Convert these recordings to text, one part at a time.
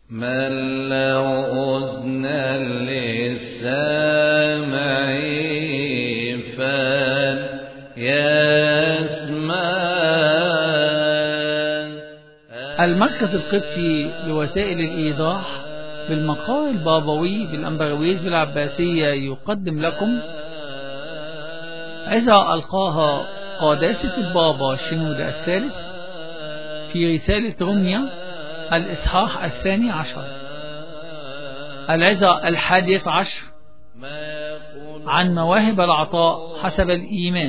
من له أذن للسامع فليسمع. المركز القبطي لوسائل الإيضاح بالمقال البابوي بالأنبرويز بالعباسية يقدم لكم عظة ألقاها قداسة البابا شنودة الثالث في رسالة روميا الإصحاح 12. العظة 11 عن مواهب العطاء حسب الإيمان.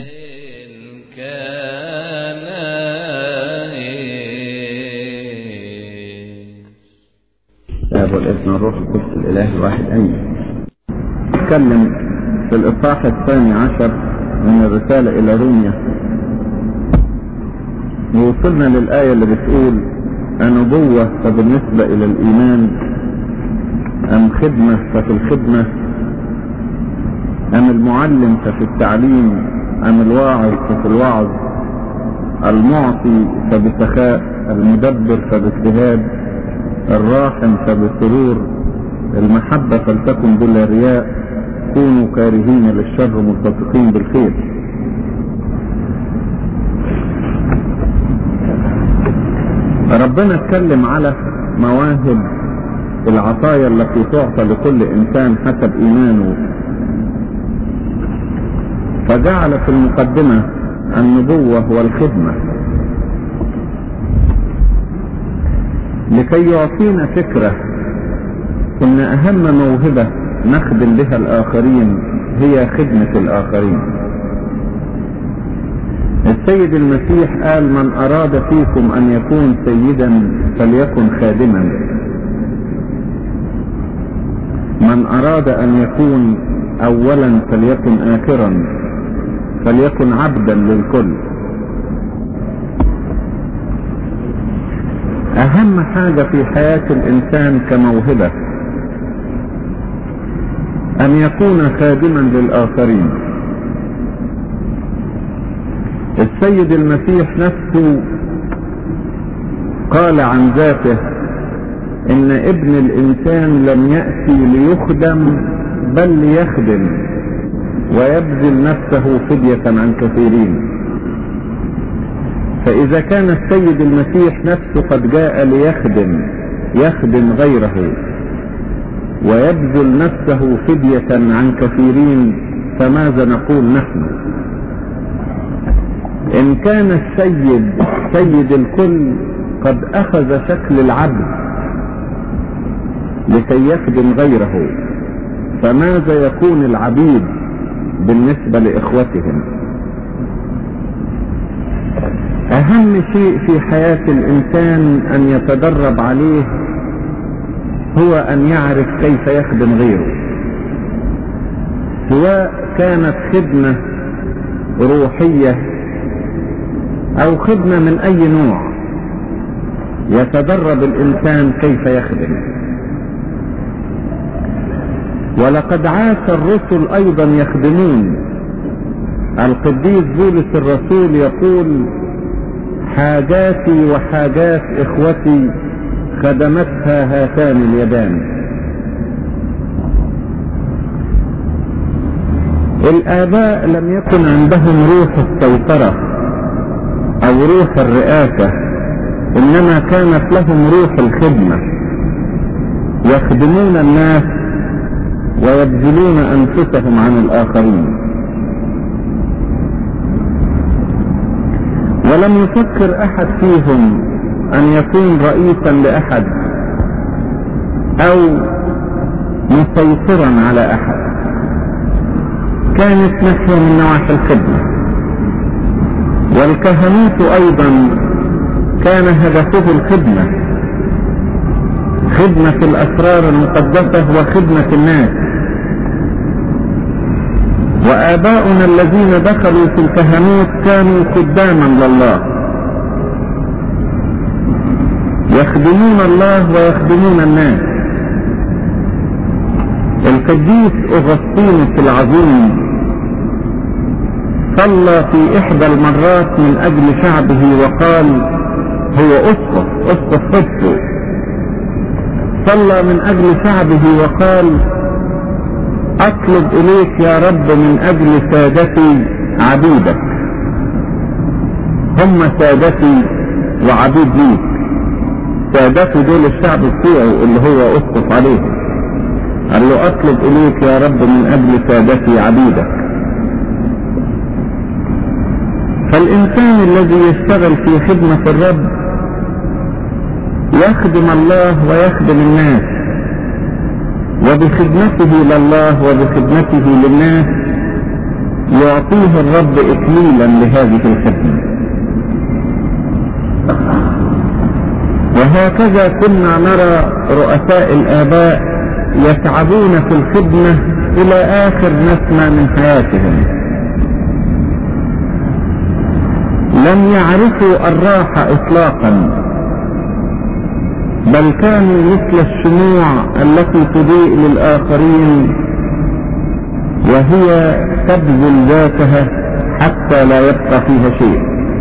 الآب والابن والروح القدس الإله الواحد آمين. نتكلم في الإصحاح 12 من الرسالة إلى روميا، ووصلنا للآية اللي بتقول: النبوة فبالنسبة إلى الإيمان، أم خدمة ففي الخدمة، أم المعلم ففي التعليم، أم الواعظ ففي الوعظ، المعطي فبسخاء، المدبر فباجتهاد، الراحم فبسرور، المحبة فلتكن بلا رياء، كونوا كارهين للشر ملتصقين بالخير. ربنا اتكلم على مواهب العطايا التي تعطى لكل إنسان حسب إيمانه، فجعل في المقدمة النبوة والخدمة لكي يعطينا فكرة إن أهم موهبة نخدم بها الآخرين هي خدمة الآخرين. السيد المسيح قال: من أراد فيكم أن يكون سيدا فليكن خادما، من أراد أن يكون أولا فليكن آخرا، فليكن عبدا للكل. أهم حاجة في حياة الإنسان كموهبة أن يكون خادما للآخرين. السيد المسيح نفسه قال عن ذاته إن ابن الإنسان لم يأتي ليخدم بل ليخدم ويبذل نفسه فدية عن كثيرين. فإذا كان السيد المسيح نفسه قد جاء يخدم غيره ويبذل نفسه فدية عن كثيرين، فماذا نقول نحن؟ إن كان السيد سيد الكل قد أخذ شكل العبد لكي يخدم غيره، فماذا يكون العبيد بالنسبة لإخوتهم؟ أهم شيء في حياة الإنسان أن يتدرب عليه هو أن يعرف كيف يخدم غيره، سواء كانت خدمة روحية أو خدمة من أي نوع. يتدرب الإنسان كيف يخدم. ولقد عاش الرسل أيضا يخدمون. القديس بولس الرسول يقول: حاجاتي وحاجات إخوتي خدمتها هاتان اليدان. الآباء لم يكن عندهم روح السيطرة أو روح الرئاسة، إنما كانت لهم روح الخدمة، يخدمون الناس ويبذلون أنفسهم عن الآخرين. ولم يفكر أحد فيهم أن يكون رئيسا لأحد أو مسيطرا على أحد. كانت نحو من نواحي الخدمة. والكهنوت أيضا كان هدفه الخدمة، خدمة الأسرار المقدسة وخدمة الناس. وآباؤنا الذين دخلوا في الكهنوت كانوا خداما لله، يخدمون الله ويخدمون الناس. القديس أغسطينوس العظيم صلى في إحدى المرات من أجل شعبه وقال: هو أسقف قدسه، صلى من أجل شعبه وقال: أطلب إليك يا رب من أجل سادتي عبيدك. هم سادتي وعبيد ليك. سادتي دول الشعب بتوعه اللي هو أسقط عليهم. قال له: أطلب إليك يا رب من أجل سادتي عبيدك. فالإنسان الذي يشتغل في خدمة الرب يخدم الله ويخدم الناس، وبخدمته لله وبخدمته للناس يعطيه الرب إكليلا لهذه الخدمة. وهكذا كنا نرى رؤساء الآباء يتعبون في الخدمة إلى آخر نسمة من حياتهم. لم يعرفوا الراحة إطلاقا، بل كانوا مثل الشموع التي تضيء للآخرين وهي تبذل ذاتها حتى لا يبقى فيها شيء.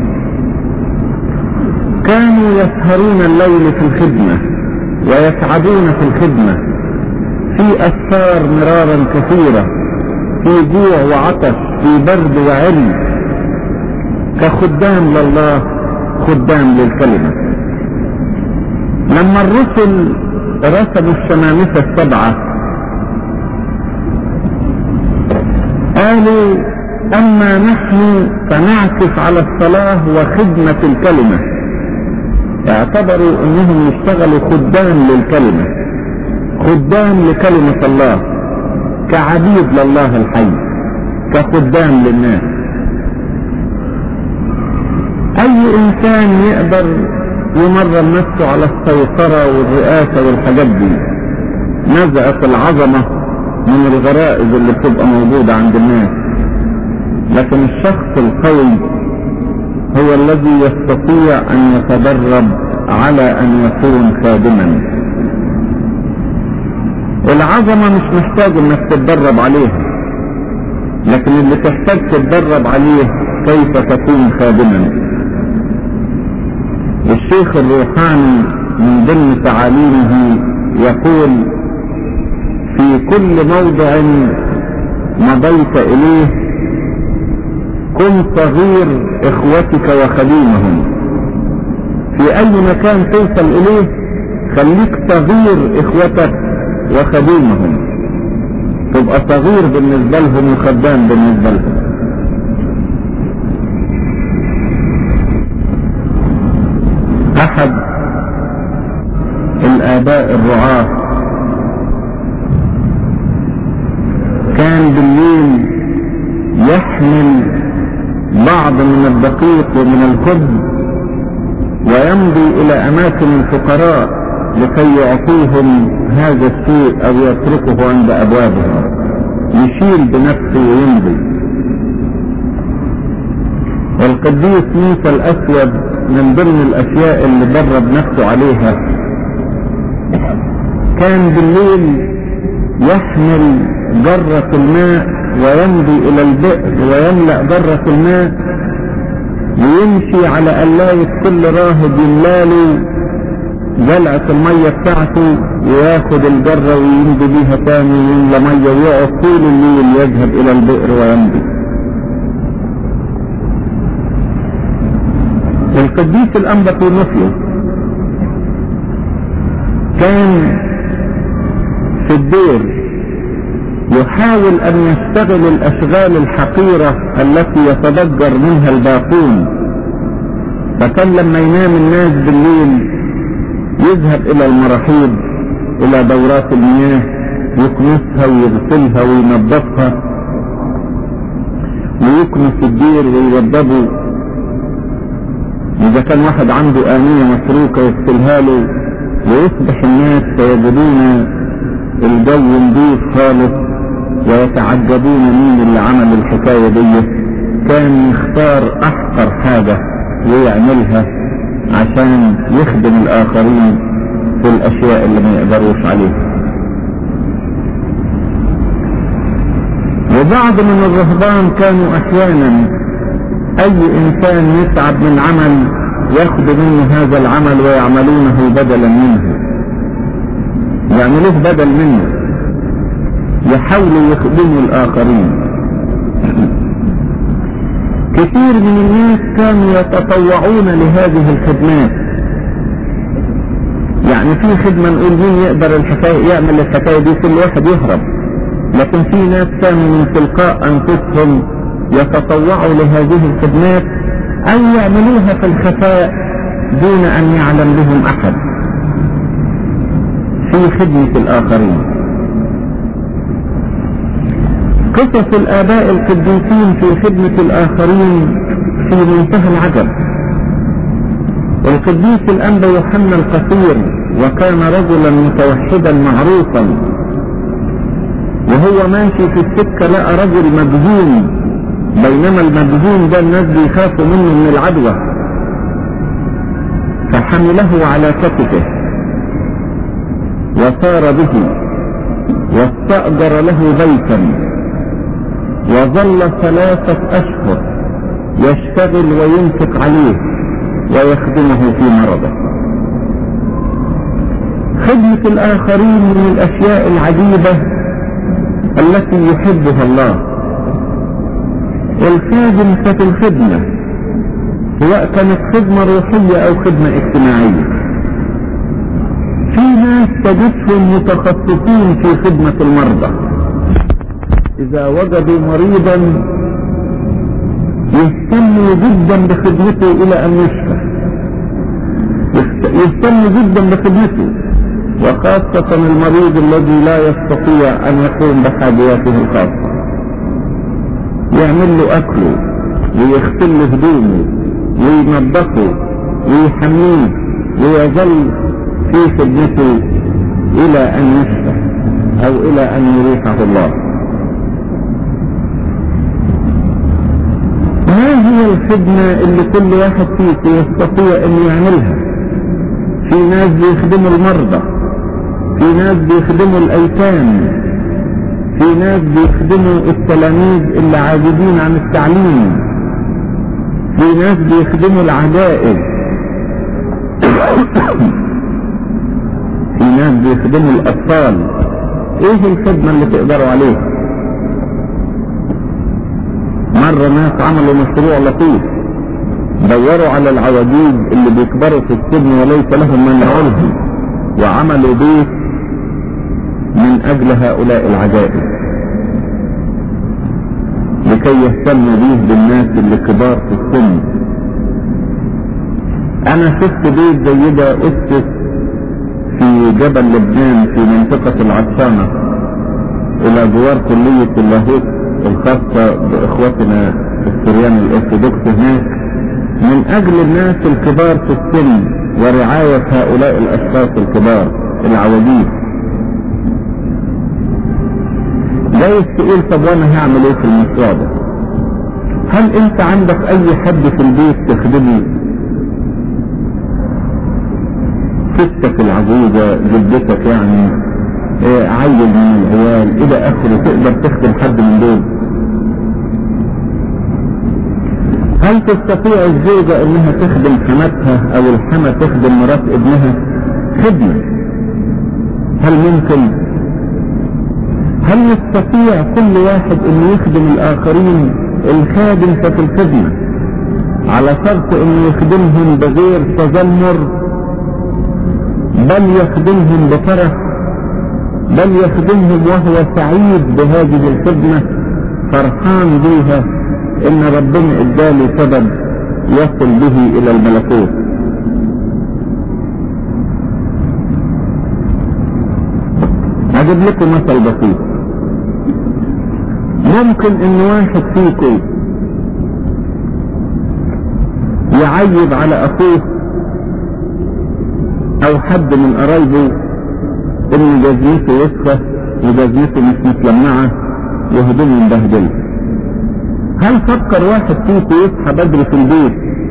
كانوا يسهرون الليل في الخدمة ويتعبون في الخدمة، في أسفار مرارا كثيرة، في جوع وعطش، في برد وعلم، كخدام لله، خدام للكلمة. لما الرسل رسموا الشمامسة السبعة قالوا: أما نحن فنعكف على الصلاة وخدمة الكلمة. اعتبروا أنهم يشتغلوا خدام للكلمة، خدام لكلمة الله، كعبيد لله الحي، كخدام للناس. أي إنسان يقدر يمرن نفسه على السيطرة والرئاسة والحاجات دي؟ نزعت العظمة من الغرائز اللي بتبقى موجودة عند الناس. لكن الشخص القوي هو الذي يستطيع أن يتدرب على أن يكون خادما. العظمة مش محتاج انك تتدرب عليها، لكن اللي تحتاج تتدرب عليه كيف تكون خادما. الشيخ الروحاني من ضمن تعاليمه يقول: في كل موضع مضيت إليه كن صغير إخوتك وخديمهم. في أي مكان توصل إليه خليك صغير إخوتك وخديمهم، تبقى صغير بالنسبة لهم وخدام بالنسبة لهم. أحد الآباء الرعاة كان بالليل يحمل بعض من الدقيق ومن الخبز ويمضي إلى أماكن الفقراء لكي يعطوهم هذا الشيء أو يتركه عند أبوابهم، يشيل بنفسه ويمضي. القديس موسى الأسود من ضمن الأشياء اللي درب نفسه عليها كان بالليل يحمل جرة الماء ويمضي إلى البئر ويملأ جرة الماء ويمشي على قلاية كل راهب يملاله جلعة المية بتاعته وياخد الجرة ويمضي بيها تاني ويملى مية ويقعد طول الليل يذهب إلى البئر ويمضي. القديس الأنبطونوسيوس كان في الدير يحاول أن يشتغل الأشغال الحقيرة التي يتضجر منها الباقون، فكان لما ينام الناس بالليل يذهب إلى المراحيض، إلى دورات المياه، يكنسها ويغسلها وينظفها ويكنس الدير ويوضبه. إذا كان واحد عنده آنية مسروقة يغسلها له، ويصبح الناس فيجدون الجو نضيف خالص ويتعجبون مين اللي عمل الحكاية دي. كان يختار أحقر حاجة ويعملها عشان يخدم الآخرين في الأشياء اللي ما يقدروش عليها. وبعض من الرهبان كانوا أحيانا أي إنسان يتعب من عمل ياخد منه هذا العمل ويعملونه بدلا منه. يعملوه بدل منه، يحاولوا يخدموا الآخرين. كثير من الناس كانوا يتطوعون لهذه الخدمات. يعني في خدمة نقول مين يقدر يعمل الحكاية دي، كل واحد يهرب، لكن في ناس كانوا من تلقاء أنفسهم يتطوعوا لهذه الخدمات أو يعملوها في الخفاء دون أن يعلم لهم أحد في خدمة الآخرين. قصص الآباء القديسين في خدمة الآخرين في منتهى العجب. القديس الأنبا يوحنا القصير، وكان رجلا متوحدا معروفا، وهو ماشي في السكة لقى رجل مجذوم، بينما المجذوم ده الناس بيخافوا منه من العدوى، فحمله على كتفه وسار به واستأجر له بيتا، وظل 3 أشهر يشتغل وينفق عليه ويخدمه في مرضه. خدمة الآخرين من الأشياء العجيبة التي يحبها الله. الخادم في الخدمة سواء كانت خدمة روحية أو خدمة اجتماعية. في ناس تجدهم متخصصين في خدمة المرضى، إذا وجدوا مريضا يهتموا جدا بخدمته إلى أن يشفى، يهتموا جدا بخدمته، وخاصة المريض الذي لا يستطيع أن يقوم بحاجاته الخاصة، يعمل له أكله ويغسل له هدومه وينظفه ويحميه ويظل في خدمته إلى أن يشفى أو إلى أن يريحه الله. ما هي الخدمة اللي كل واحد فيكم يستطيع أن يعملها؟ في ناس بيخدموا المرضى، في ناس بيخدموا الأيتام، في ناس بيخدموا التلاميذ اللي عاجزين عن التعليم، في ناس بيخدموا العجائز، في ناس بيخدموا الأطفال. ايه الخدمة اللي تقدروا عليها؟ مرة ناس عملوا مشروع لطيف، دوروا على العواجيز اللي بيكبروا في السن وليس لهم من يعولهم، وعملوا بيت من أجل هؤلاء العجائز لكي يهتموا به بالناس اللي كبار في السن. أنا شفت بيت زي ده أسس في جبل لبنان في منطقة العطشانة إلى جوار كلية اللاهوت الخاصة بإخوتنا السريان الأرثوذكس هناك، من أجل الناس الكبار في السن ورعاية هؤلاء الأشخاص الكبار العواجيز. جايز تقول طب وانا هعمل ايه في المشروع ده؟ هل انت عندك اي حد في البيت تخدمه؟ ستك العجوزة، جدتك يعني، عيل من العيال الى اخره، تقدر تخدم حد من دول؟ هل تستطيع الزوجة انها تخدم حماتها او الحمى تخدم مرات ابنها؟ خدمة. هل ممكن؟ هل يستطيع كل واحد انه يخدم الاخرين؟ الخادم في الخدمة على شرط انه يخدمهم بغير تذمر، بل يخدمهم بفرح، بل يخدمهم وهو سعيد بهذه الخدمة، فرحان بها ان ربنا اداله سبب يصل به الى الملكوت. اجيب لكم مثل بسيط. ممكن ان واحد فيكم يعيب على اخوه او حد من قرايبه ان جزمته وسخة وجزمته مش متلمعة وهدومه مبهدلة. هل فكر واحد فيكم يصحى بدري في البيت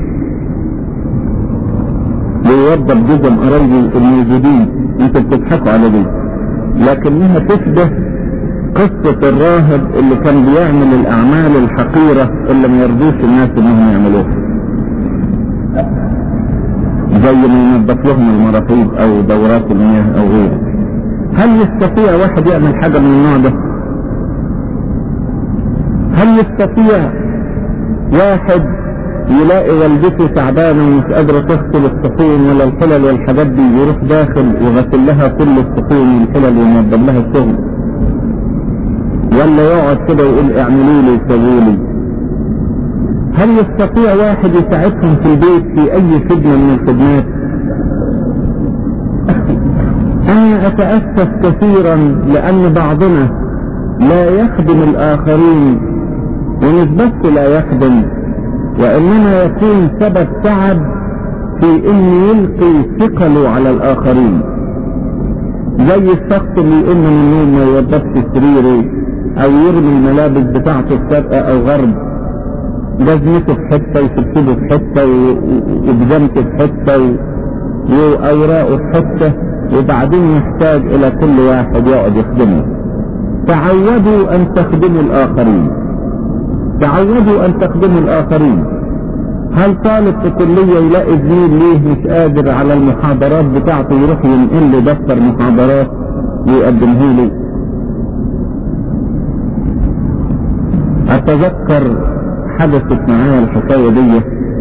ويوضب جزم قرايبه الموجودين؟ انتوا بتضحكوا على دي، لكنها تشبه قصة الراهب اللي كان بيعمل الأعمال الحقيرة اللي ما يرضوش الناس انهم يعملوها، زي ما ينظف لهم المراحيض أو دورات المياه أو غيره. هل يستطيع واحد يعمل حاجة من النوع ده؟ هل يستطيع واحد يلاقي والدته تعبانة ومش قادرة تغسل الصحون ولا الحلل والحاجات دي يروح داخل وغسل لها كل الصحون والحلل وينظم لها الشغل؟ ولا يقعد كده ويقول اعملوا لي وسووا لي؟ هل يستطيع واحد يساعدهم في البيت في اي خدمة من الخدمات؟ انا اتأسف كثيرا لان بعضنا لا يخدم الاخرين، ومش بس لا يخدم وانما يكون سبب تعب في ان يلقي ثقله على الاخرين. زي الشخص اللي يقوم من النوم ما يوضبش سريره او يرمي الملابس بتاعته في شرق او غرب، جزمته في حته وشبشبه في حته وبجمته في حته واوراقه في حته، وبعدين يحتاج الى كل واحد يقعد يخدمه. تعودوا ان تخدموا الاخرين، تعودوا ان تخدموا الاخرين. هل طالب في كلية يلاقي زميل ليه مش قادر على المحاضرات بتاعته يروح ينقل له دفتر محاضرات ويقدمه له؟ اتذكر حدثت معايا الحكاية دي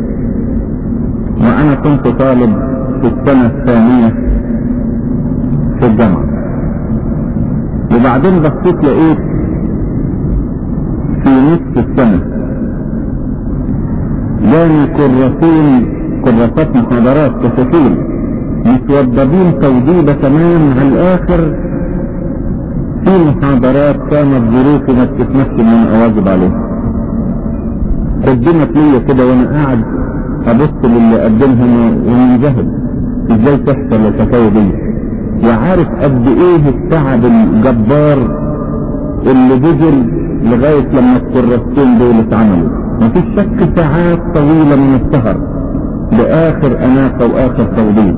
وانا كنت طالب في السنة الثانية في الجامعة، وبعدين بصيت لقيت في نصف السنة جاني كراسات محاضرات كشكول متوضبين توضيبة تمام على الاخر في محاضرات كانت ظروفي ما تتمثل من اواجب عليها. قدمت لي كده وانا قاعد ابص للي قدمهم ومنجهد ازاي تحصل الحكاية دي، وعارف قد ايه التعب الجبار اللي بذل لغاية لما الكراستين دول اتعملوا. مفيش شك ساعات طويلة من السهر لآخر أناقة وآخر توضيب،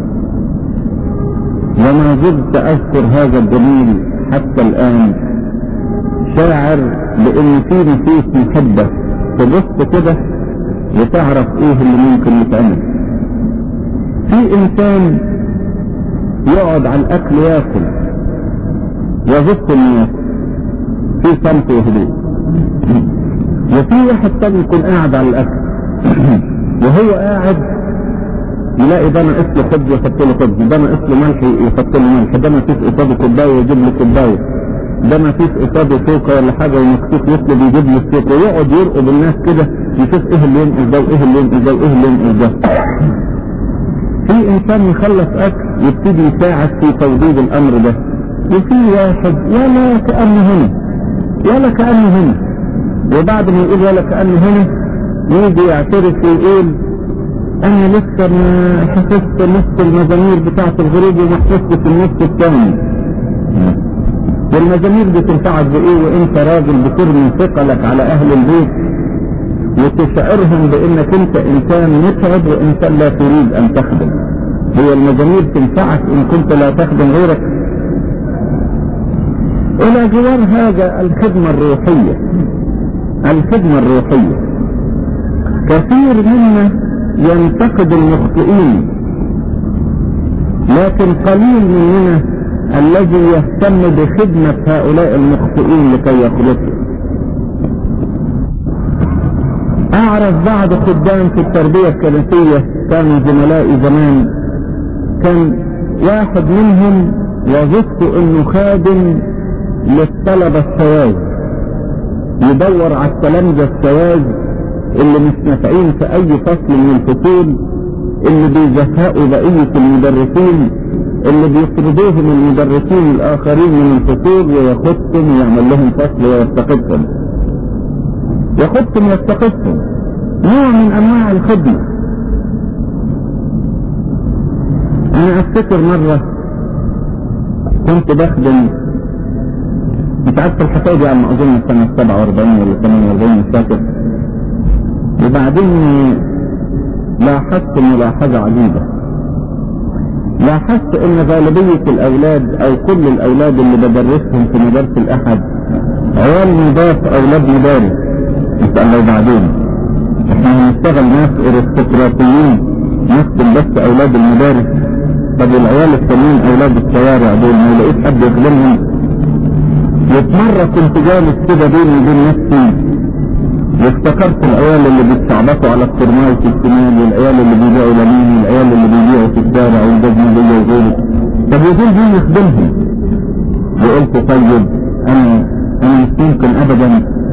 وما زلت أذكر هذا الجميل حتى الآن، شاعر بأن في نفوس محبة تبص كده وتعرف ايه اللي ممكن يتعمل. في انسان يقعد على الاكل ياكل ويغط الناس في صمت وهدوء، وفي واحد تاني يكون قاعد على الاكل وهو قاعد يلاقي ده ناقص له خبز يحط له خبز، ده ناقص له ملح يحط له ملح، ده ما فيش قصاده كوبايه يجيب له كوبايه، ده ما فيش قصاده سوكه ولا حاجه ومكتوب يطلب يجيب له السوكه، ويقعد يرقب الناس كده يشوف ايه اللي ينقص ده وايه اللي ينقص ده وايه اللي ينقص ده. في انسان يخلص اكل يبتدي يساعد في توضيب الامر ده، وفي واحد ولا كأنه هنا ولا كأنه هنا، وبعد ما يقول ولا كأنه هنا يجي يعترف ويقول انا لسه ما حفظت نص المزامير بتاعت الغروب وما حفظتش النص الثاني. والمزامير دي تنفعك بايه وانت راجل بترمي ثقلك على اهل البيت وتشعرهم بانك انت انسان متعب وانسان لا تريد ان تخدم؟ هي المزامير تنفعك ان كنت لا تخدم غيرك؟ الى جوار هذا الخدمة الروحية، الخدمة الروحية كثير منا ينتقد المخطئين، لكن قليل مننا الذي يهتم بخدمة هؤلاء المخطئين لكي يخلصوا. اعرف بعض خدام في التربية الكنسية كانوا زملائي زمان، كان واحد منهم وظيفته انه خادم للطلبة الشواذ، يدور على التلامذة الشواذ اللي مش نافعين في اي فصل من الفصول، اللي بيزهقوا بقية المدرسين، اللي بيطردوهم المدرسين الاخرين من الفصول وياخدهم ويعمل لهم فصل ويستقدهم، ياخدهم ويستقدهم، نوع من انواع الخدمة. انا افتكر مرة كنت بخدم، مش عارف الحكاية دي على ما اظن سنة 47 ولا 48 مش فاكر، وبعدين لاحظت ملاحظة عجيبة، لاحظت ان غالبية الاولاد او كل الاولاد اللي بدرسهم في مدارس الاحد عيال نضاف اولاد مدارس. نسأل الله بعدين احنا هنشتغل ناس ارستقراطيين نخدم بس اولاد المدارس؟ طب العيال التانيين اولاد الشوارع دول ما لقيت حد يخدمهم. وفي كنت جالس كده بيني وبين نفسي وافتكرت العيال اللي بيتشعبطوا على الترماي في الشمال، والعيال اللي بيبيعوا لمين، والعيال اللي بيبيعوا في الشارع والجزمجية وغيره. طب يقول مين يخدمهم؟ وقلت طيب انا مش ممكن ابدا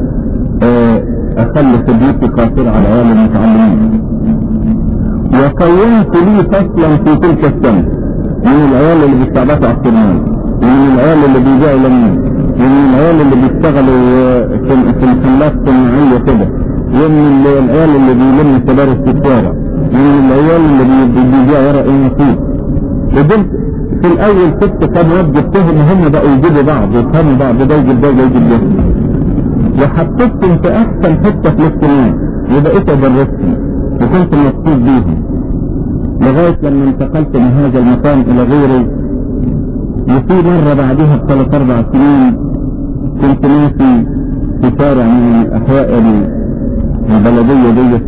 اخلي خدمتي قاصرة على العيال المتعلمين. وكونت لي فصلا في تلك السنة من العيال اللي بيستعبطوا على الترماي، ومن العيال اللي بيبيعوا لمين، ومن العيال اللي بيشتغلوا في محلات صناعية كده، ومن العيال اللي بيلموا سبارة في الشارع، ومن العيال اللي بيبيعوا ورق النصيب. ودول في الاول كنت كان وجدتهم هم بقوا يجيبوا بعض ويفهموا بعض، ده يجيب ده يجيب ده، وحطيتهم في احسن حتة في الاجتماع وبقيت ادرسهم وكنت مبسوط بيهم لغاية لما انتقلت من هذا المكان الى غيره. وفي مرة بعدها ب3-4 سنين كنت ماشي في شارع من احياء البلدية دي،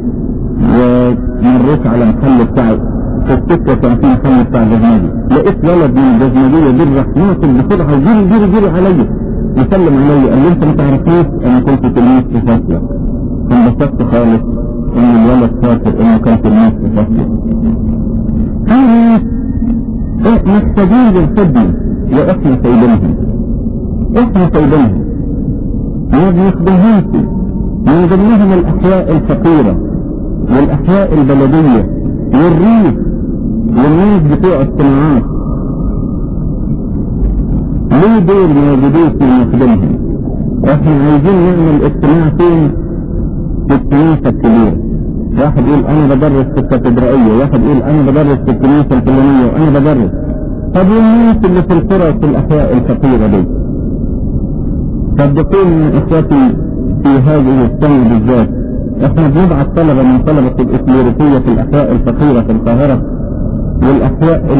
ومريت على محل بتاع في السكة كان في محل بتاع جزمجي، لقيت ولد من الجزمجية دي راح ناطر بسرعة وجري عليا يسلم عليا، قال لي انت ما تعرفنيش؟ انا كنت تلميذ في فصلك. انبسطت خالص ان الولد فاكر انه كان تلميذ في فصلك. محتاجين للخدمة واحنا سايبينهم، ما بنخدمهمش. من ضمنهم الاحياء الفقيرة والاحياء البلدية والريف والناس بتوع الصناعات، ليه دول موجودين في نخدمهم؟ احنا عايزين نعمل اجتماع فين؟ في الكنيسة الكبيرة. واحد يقول انا بدرس في الكاتدرائية، واحد يقول انا بدرس في الكنيسة الفلانية وانا بدرس. طب والناس اللي في القرى في الاحياء الفقيرة دي؟ صدقوني من اخواتي في هذه السنة بالذات احنا بنبعث طلبة من طلبة الإكليريكية في الاحياء الفقيرة في القاهرة، والاحياء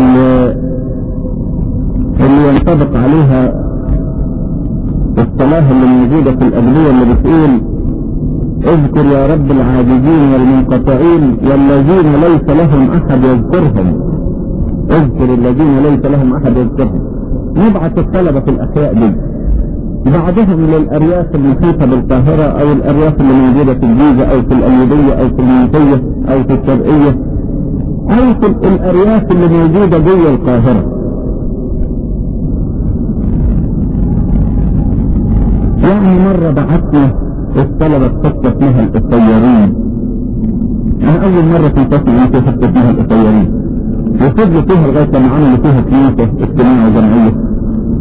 اللي ينطبق عليها الصلاة اللي موجودة في الأدبية اللي بتقول اذكر يا رب العاجزين والمنقطعين والذين ليس لهم أحد يذكرهم، اذكر الذين ليس لهم أحد يذكرهم. نبعث الطلبة في الأحياء دي بعضهم للأرياف المحيطة بالقاهرة أو الأرياف اللي موجودة في الجيزة أو في الأيوبية أو في المنوفية أو في الشرقية أو في الأرياف اللي موجودة جوه القاهرة. يعني مرة بعثنا الطلبة خطة اسمها القصيرين. أنا أول مرة في فصل في خطة اسمها القصيرين، وفضلوا فيها لغاية لما عملوا فيها كنيسة اجتماع وجمعية.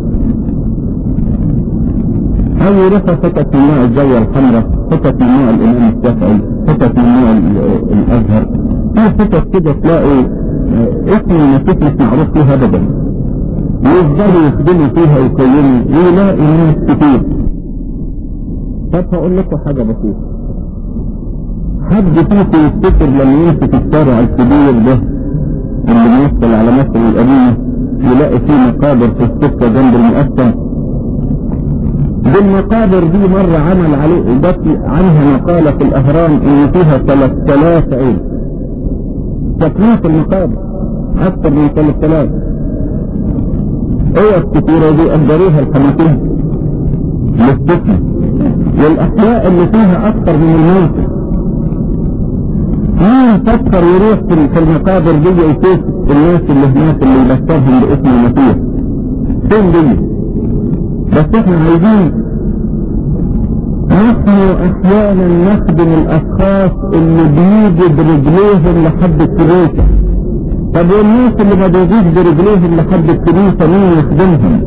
أو رفع فتت من نوع الزاوية الحمراء، فتت من نوع الإمام الشافعي، فتت من نوع الأزهر. في فتت كده تلاقي اسم المسيح مش معروف فيها أبدا، ويفضلوا يخدموا فيها ويقيموا ويلاقي ناس كتير. طب هقول لكم حاجة بسيطة. حد فيكم يفتكر لما يمسك الشارع الكبير ده اللي بيوصل على مصر القديمة يلاقي فيه مقابر في السكة جنب المقسم؟ دي المقابر دي مرة عمل عليه عنها مقالة في الأهرام إن فيها 3000 عين. تكليف المقابر أكثر من 3000. ايه الكتيرة دي أجروها الخمسين للسكن، والأحياء اللي فيها أكثر من الموت. مين فكر يروح في المقابر دي يشوف الناس اللي هناك اللي يبشرهم باسم المسيح؟ فين دي؟ بس احنا عايزين نحن احيانا نخدم الاشخاص اللي بيجوا برجليهم لحد الكنيسة. طب والناس اللي ما بيجيش برجليهم لحد الكنيسة مين يخدمهم؟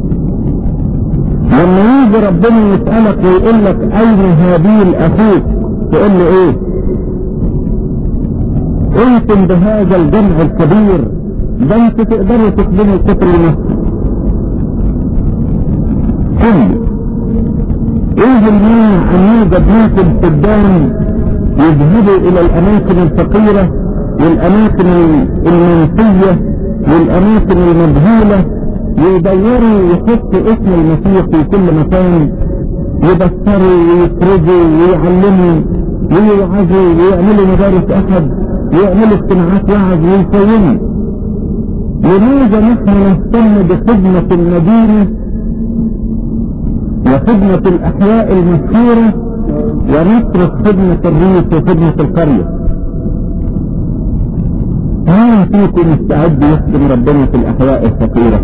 لما يجي ربنا يسألك ويقول لك اين هابيل اخوك تقول له ايه؟ انتم بهذا الجمع الكبير ده انتوا تقدروا تخدموا الطفل نفسه. ايه المانع ان يوجد منكم قدام يذهبوا الى الاماكن الفقيرة والاماكن المنسية والاماكن المجهولة ويدوروا ويحطوا اسم المسيح في كل مكان، يبشروا ويخرجوا ويعلموا ويوعظوا ويعملوا مدارس احد ويعملوا اجتماعات وعظ ويقيموا. لماذا نحن نهتم بخدمة المدينة وخدمة الأحياء المشهورة ونترك خدمة الريف وخدمة القرية؟ مين فيكم مستعد يخدم ربنا في الأحياء الفقيرة؟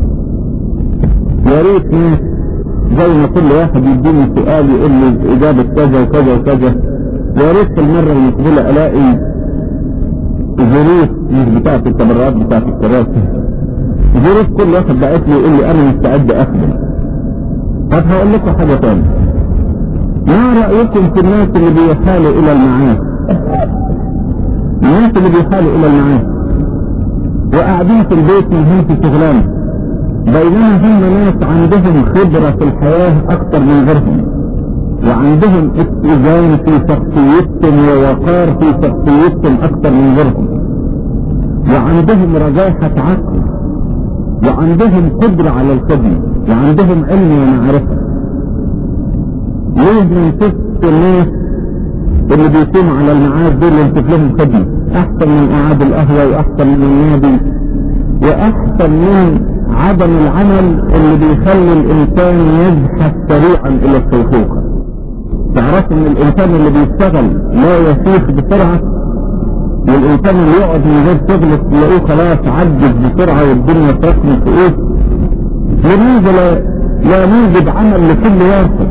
يا ريت ناس زي ما كل واحد يديني سؤال يقول لي إجابة كذا وكذا وكذا. يا ريت في المرة المقبلة ألاقي ظروف مش بتاعت التبرعات بتاعت الكراسي، ظروف كل واحد بعت لي يقول لي أنا مستعد أخدم. طب هقول لكم حاجة تانية، ما رأيكم في الناس اللي بيحالوا إلى المعاش؟ الناس اللي بيحالوا إلى المعاش وقاعدين في البيت من في شغلانة، بينما هم ناس عندهم خبرة في الحياة أكثر من غيرهم، وعندهم اتزان في شخصيتهم ووقار في شخصيتهم أكثر من غيرهم، وعندهم رجاحة عقل، وعندهم قدرة على الخدمة، وعندهم علم ومعرفة. ليه ما نشوفش الناس اللي بيقوموا على المعاش دول ونشوف لهم خدمة أحسن من قعاد القهوة وأحسن من النادي وأحسن من عدم العمل اللي بيخلي الإنسان يزحف سريعا إلى الشيخوخة؟ تعرف إن الإنسان اللي بيشتغل لا يشيخ بسرعة، والإنسان اللي يقعد من غير شغل تلاقيه خلاص عجز بسرعة والدنيا تركم في إيه؟ لماذا لا نوجد عمل لكل واحد؟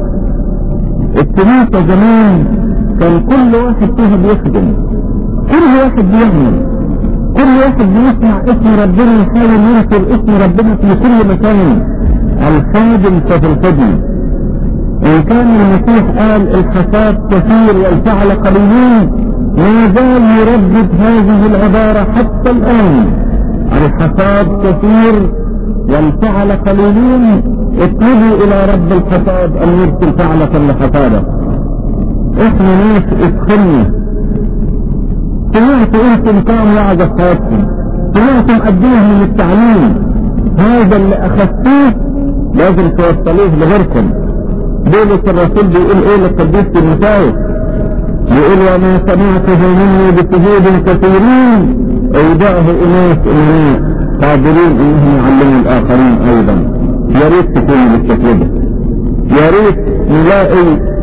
الكنيسة زمان كان كل واحد فيها بيخدم، كل واحد بيعمل، كل واحد بيسمع اسم ربنا يحاول ينشر اسم ربنا في كل مكان. الخادم في الخدمة. إن كان المسيح قال الحصاد كثير والفعل قليلين، ما زال يردد هذه العبارة حتى الآن. الحصاد كثير والفعل قليلين، اطلبوا إلى رب الحصاد أن يرسل فعلة لحصاده. احنا ناس ادخلنا، سمعتوا انتم كام وعظة في حياتكم، سمعتم قديه من التعليم، هذا اللي اخذتوه لازم توصلوه لغيركم. بولس الرسول بيقول ايه للقديس تيموثاوس؟ بيقول وما سمعته مني بشهود كثيرين اودعه اناس امناء قادرين انهم يعلموا الاخرين ايضا. يا ريت تكونوا بالشكل ده، يا ريت نلاقي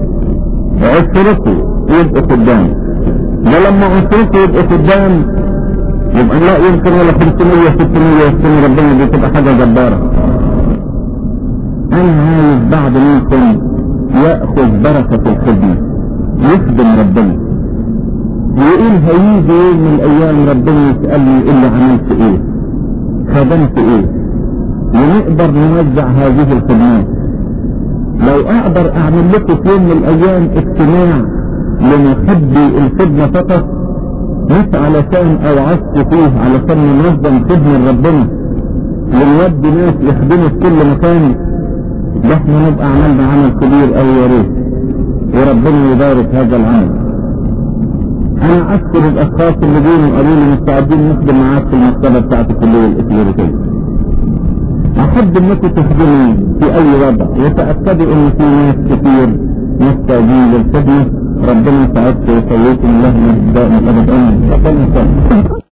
عشركوا يبقوا قدام، ولما عشركوا يبقوا قدام يبقى لا يمكن ولا 500 600 يسكن ربنا، دي تبقى حاجة جبارة. أنا عايز بعض منكم يأخذ بركة الخدمة، يخدم ربنا، ويقول هيجي يوم من الأيام ربنا يسألني يقول لي عملت إيه؟ خدمت إيه؟ ونقدر نوزع هذه الخدمات. لو اقدر اعمل لكم في يوم من الايام اجتماع لنحبي الخدمة فقط، مش علشان اوعظكم فيه علشان ننظم خدمة ربنا ونودي ناس يخدموا في كل مكان، ده احنا نبقى عملنا عمل كبير اوي يا ريت، وربنا يبارك هذا العمل. انا اشكر الاشخاص اللي جينا وقالوا لي مستعدين نخدم معاك في المكتبة بتاعت الكلية الإكليريكية. احب انكم تخدموا في اي وضع، وتأكدوا ان في ناس كتير محتاجين للخدمة. ربنا يسعدكم ويسويكم الله من الدائم الابد. امين.